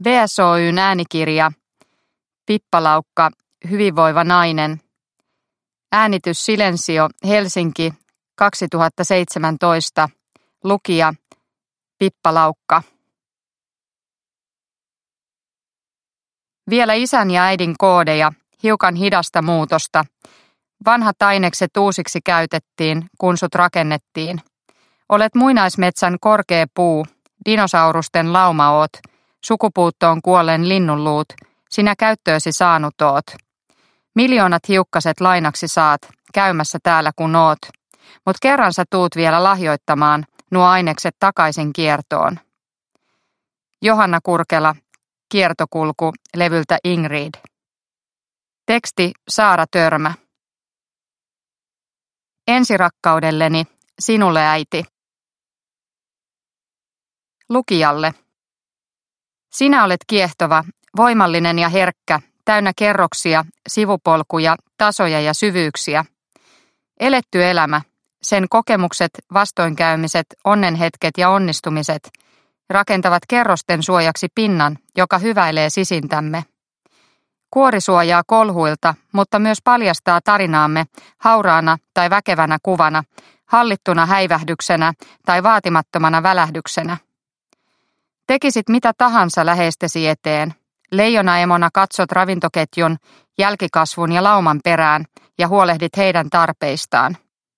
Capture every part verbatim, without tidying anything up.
V S O Y:n äänikirja Pippalaukka, hyvinvoiva nainen. Äänitys Silensio, Helsinki, kaksituhattaseitsemäntoista. Lukija Pippalaukka. Vielä isän ja äidin koodeja, hiukan hidasta muutosta. Vanhat ainekset uusiksi käytettiin, kun sut rakennettiin. Olet muinaismetsän korkea puu, dinosaurusten lauma oot, sukupuuttoon kuolleen linnunluut, sinä käyttöösi saanut oot. Miljoonat hiukkaset lainaksi saat, käymässä täällä kun oot, mut kerran sä tuut vielä lahjoittamaan nuo ainekset takaisin kiertoon. Johanna Kurkela, Kiertokulku, levyltä Ingrid. Teksti Saara Törmä. Ensirakkaudelleni, sinulle äiti. Lukijalle. Sinä olet kiehtova, voimallinen ja herkkä, täynnä kerroksia, sivupolkuja, tasoja ja syvyyksiä. Eletty elämä, sen kokemukset, vastoinkäymiset, onnenhetket ja onnistumiset rakentavat kerrosten suojaksi pinnan, joka hyväilee sisintämme. Kuori suojaa kolhuilta, mutta myös paljastaa tarinaamme hauraana tai väkevänä kuvana, hallittuna häivähdyksenä tai vaatimattomana välähdyksenä. Tekisit mitä tahansa läheistesi eteen. Leijonaemona katsot ravintoketjun, jälkikasvun ja lauman perään ja huolehdit heidän tarpeistaan.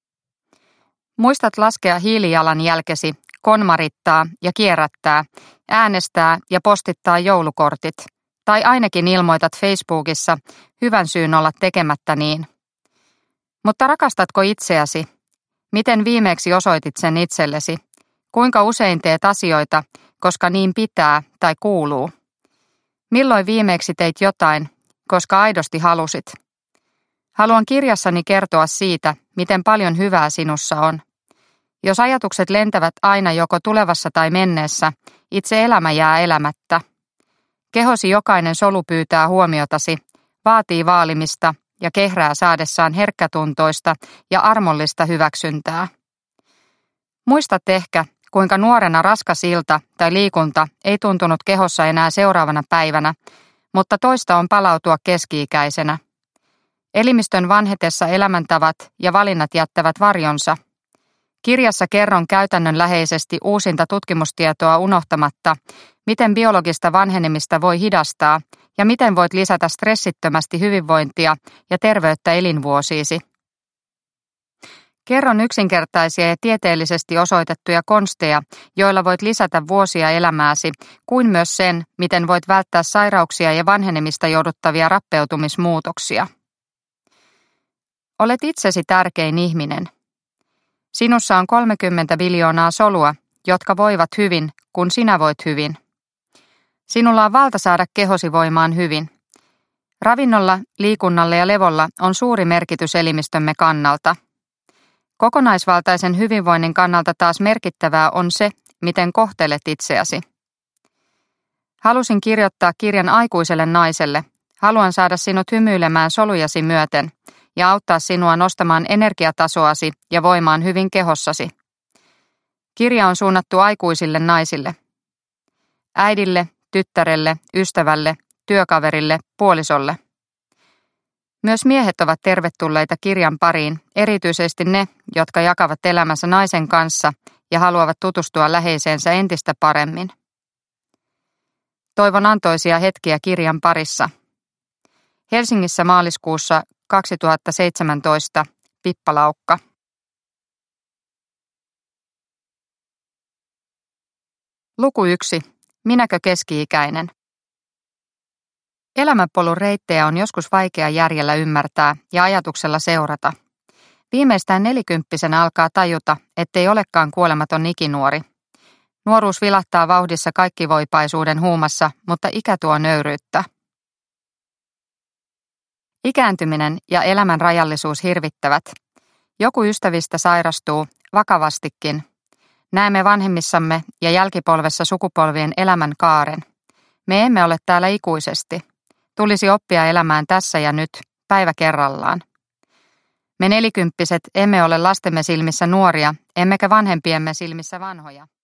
Muistat laskea hiilijalanjälkesi, konmarittaa ja kierrättää, äänestää ja postittaa joulukortit. Tai ainakin ilmoitat Facebookissa hyvän syyn olla tekemättä niin. Mutta rakastatko itseäsi? Miten viimeksi osoitit sen itsellesi? Kuinka usein teet asioita, koska niin pitää tai kuuluu? Milloin viimeksi teit jotain, koska aidosti halusit? Haluan kirjassani kertoa siitä, miten paljon hyvää sinussa on. Jos ajatukset lentävät aina joko tulevassa tai menneessä, itse elämä jää elämättä. Kehosi jokainen solu pyytää huomiotasi, vaatii vaalimista ja kehrää saadessaan herkkätuntoista ja armollista hyväksyntää. Muistat ehkä, kuinka nuorena raskas ilta tai liikunta ei tuntunut kehossa enää seuraavana päivänä, mutta toista on palautua keski-ikäisenä. Elimistön vanhetessa elämäntavat ja valinnat jättävät varjonsa. Kirjassa kerron käytännönläheisesti uusinta tutkimustietoa unohtamatta, miten biologista vanhenemista voi hidastaa ja miten voit lisätä stressittömästi hyvinvointia ja terveyttä elinvuosiisi. Kerron yksinkertaisia ja tieteellisesti osoitettuja konsteja, joilla voit lisätä vuosia elämääsi, kuin myös sen, miten voit välttää sairauksia ja vanhenemista jouduttavia rappeutumismuutoksia. Olet itsesi tärkein ihminen. Sinussa on kolmekymmentä biljoonaa solua, jotka voivat hyvin, kun sinä voit hyvin. Sinulla on valta saada kehosi voimaan hyvin. Ravinnolla, liikunnalla ja levolla on suuri merkitys elimistömme kannalta. Kokonaisvaltaisen hyvinvoinnin kannalta taas merkittävää on se, miten kohtelet itseäsi. Halusin kirjoittaa kirjan aikuiselle naiselle. Haluan saada sinut hymyilemään solujasi myöten ja auttaa sinua nostamaan energiatasoasi ja voimaan hyvin kehossasi. Kirja on suunnattu aikuisille naisille. Äidille, tyttärelle, ystävälle, työkaverille, puolisolle. Myös miehet ovat tervetulleita kirjan pariin, erityisesti ne, jotka jakavat elämänsä naisen kanssa ja haluavat tutustua läheiseensä entistä paremmin. Toivon antoisia hetkiä kirjan parissa. Helsingissä maaliskuussa kaksituhattaseitsemäntoista. Pippalaukka. Luku yksi. Minäkö keski-ikäinen? Elämänpolun reittejä on joskus vaikea järjellä ymmärtää ja ajatuksella seurata. Viimeistään nelikymppisenä alkaa tajuta, ettei olekaan kuolematon ikinuori. Nuoruus vilahtaa vauhdissa kaikkivoipaisuuden huumassa, mutta ikä tuo nöyryyttä. Ikääntyminen ja elämän rajallisuus hirvittävät. Joku ystävistä sairastuu, vakavastikin. Näemme vanhemmissamme ja jälkipolvessa sukupolvien elämän kaaren. Me emme ole täällä ikuisesti. Tulisi oppia elämään tässä ja nyt, päivä kerrallaan. Me nelikymppiset emme ole lastemme silmissä nuoria, emmekä vanhempiemme silmissä vanhoja.